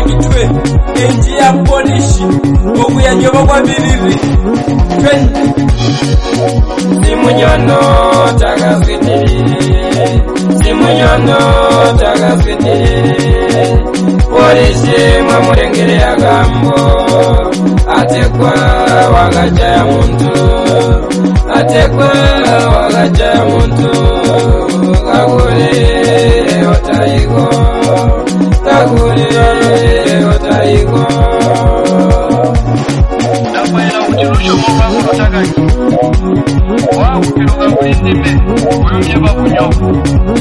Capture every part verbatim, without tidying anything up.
kitwe enji ya polishi okuyanyoba kwa biriri simunyono tagaswitiri simunyono tagaswitiri polishi mwamurengere ya gambo atekwa wagajaya muntu atekwa wagajaya muntu kagure otaigo kagure otaigo nafaela kuchirusho mwa kurotagaki wa kupiruka kulindime uyumye bakunyofu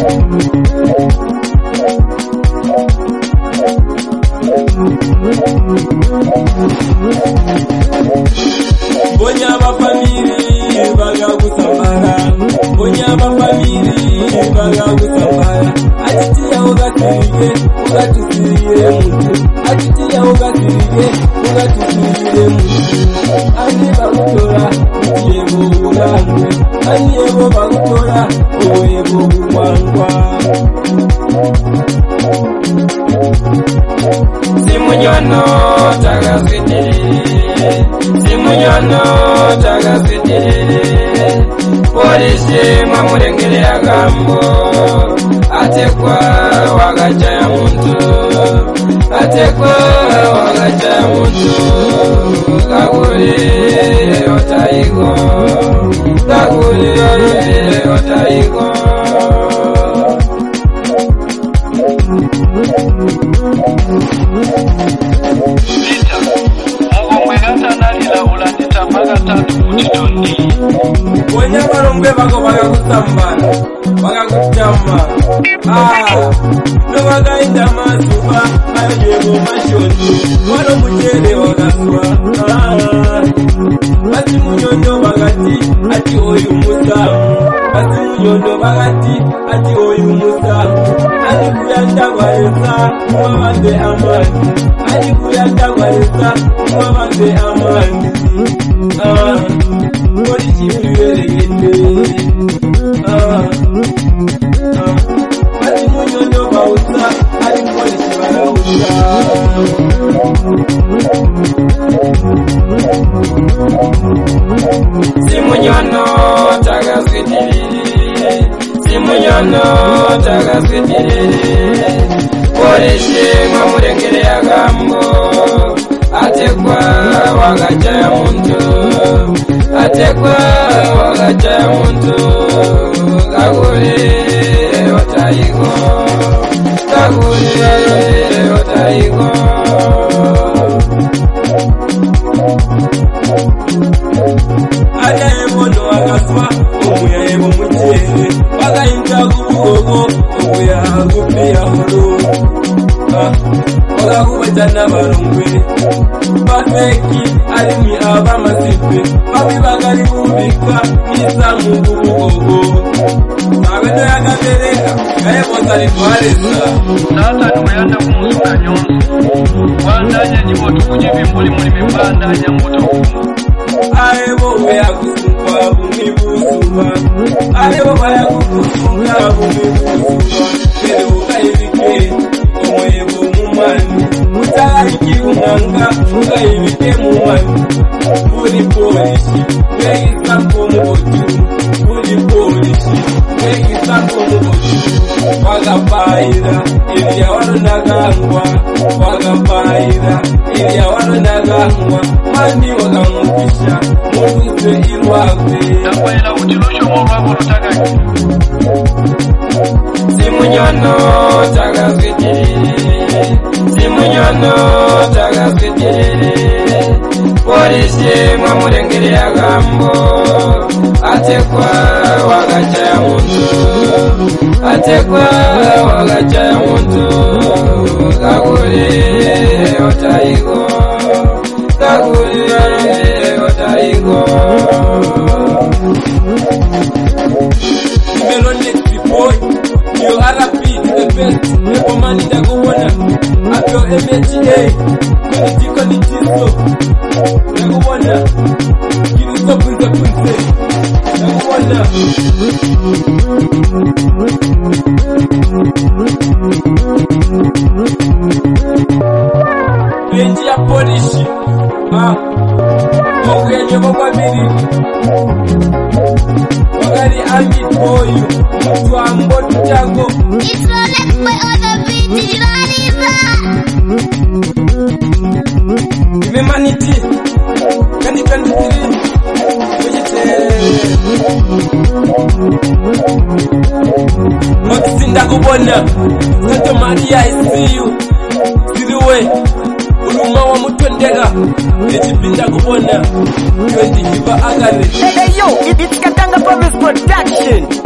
bonya abafamili bagagusambara bonya abafamili bagagusambara atitiya ugatirige ugatusirire muntu atitiya ugatirige ugatusirire muntu ani bagutora yebo urangwe ani yebo bagutora yebo urangwa simunyono tagaswitiri simunyono tagaswitiri polishi mwamurengere ya gambo atekwa wagajaya muntu atekwa wagajaya muntu kagure otaigo kagure otaigo Wenya barombe bako bagagutambana bagagutama ah no bagainda masuba ayebo mashoni wano mujere wagaswa ah bati munyondo bagati ati oyu musamu bati munyondo bagati ati oyu musamu ani kuyanda bareza mwabande amani ani kuyanda bareza mwabande amani ah Kori chibirere gende ah ah ati munyondo bausa ati kori chibara usa simunyono tagaswitiri simunyono tagaswitiri polishi mwamurengere ya gambo atekwa wagajaya muntu atekwa wagajaya muntu kagure otaigo kagure otaigo ayebono agaswa omuyayebo mujere bagayinja kubugogo obuya gupiya horo wagakubajana barungwe bafeki alimi abamasipe babibagari bubika nizamu kubugogo abendo yakabereka kayebotari twareza tata numeyanda kumusuka nyonso wandanya nyibotu kujivimbuli muli mibandanya mbuto ayebo uyakusuka bumibusuba ayebo bayakusuka bumibusuba kere ukayibike omwebo mumani utariki umanga ukayibike mumani uri polishi wegisampo mubotu uri polishi wegisampo mubotu wagapaira ilya waronagangwa wagapaira ilya waronagangwa mani wakamukisha mudutwe irwagwe nafaela kuchirusho mwa kurotagaki simunyono tagaswitiri simunyono tagaswitiri polishi mwamurengere ya gambo atekwa wagajaya muntu atekwa wagajaya muntu kagure otaigo kagure otaigo Melonic boy you are a beat the best the woman in the governor apyo M H A koniti koniti so the governor give it up with the princess the governor Management ya polishi ah Mokwenye kwa biri Wakari ambi boyu Mtu ambo tuchago It's Rolex by other beat Iraniza Humanity twenty twenty-three Motisinda kubona Santo Maria I see you Siriwe Uluma wa mutondega Echipinda kubona Twenty jiba agare Hey, hey yo, it's Katanga Promise Production.